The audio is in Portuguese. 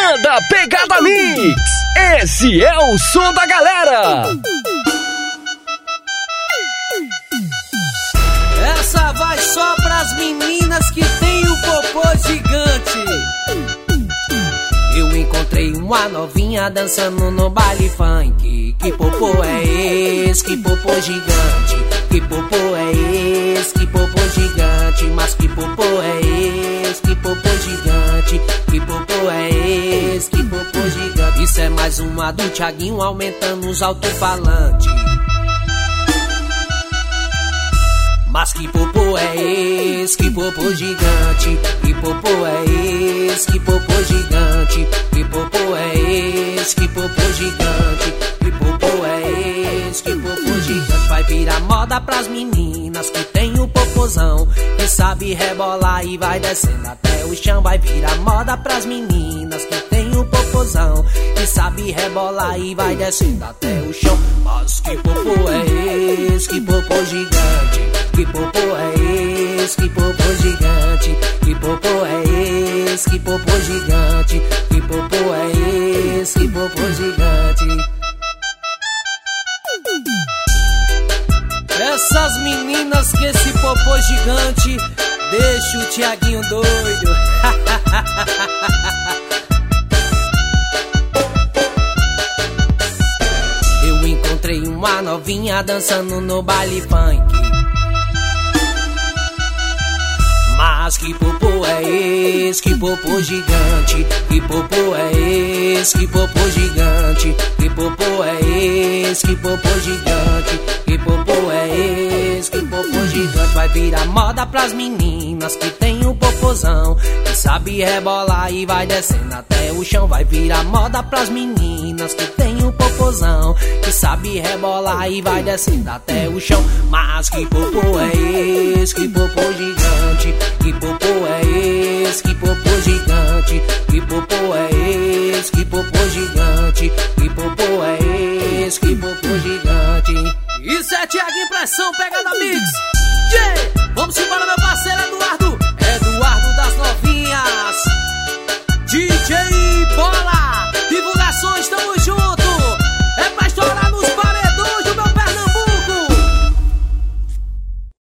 Manda Pegada Mix! Esse é o som da galera! Essa vai só pras meninas que tem o popô gigante. Eu encontrei uma novinha dançando no baile funk. Que popô é esse? Que popô gigante? Que popô é esse? Que popô gigante? Mas que popô é esse? Que popô gigante? Que popô é esse? Que popô gigante? Isso é mais uma do Thiaguinho aumentando os alto-falantes. Mas que popô é esse? Que popô gigante? Que popô é esse? Que popô gigante? Que popô é esse? Que popô gigante? Que popô é esse? Que popô gigante? Vai virar moda pras meninas que tem o popozão, que sabe rebolar e vai descendo até o chão. Vai virar moda pras meninas que tem o popozão, que sabe rebolar e vai descendo até o chão. Mas que popô é esse? Que popô gigante? Que popô é esse? Que popô gigante? Que popô é esse? Que popô gigante? Que popô é esse? Que popô gigante? Essas meninas que esse popô gigante deixa o Thiaguinho doido. Eu encontrei uma novinha dançando no baile funk. Mas que popô é esse? Que popô gigante? Que popô é esse? Que popô gigante? Que popô é esse? Que popô gigante? Que popô é esse? Que popô gigante? Vai virar moda pras meninas que tem o popozão, que sabe rebolar e vai descendo até o chão. Vai virar moda pras meninas que tem o popozão, que sabe rebolar e vai descendo até o chão. Mas que popô é esse? Que popô gigante? Que popô é esse? Que popô gigante? Que popô é esse? Que popô gigante? Que popô é esse? Que popô gigante? Isso é Thiaguinho Pressão, Pegada Mix!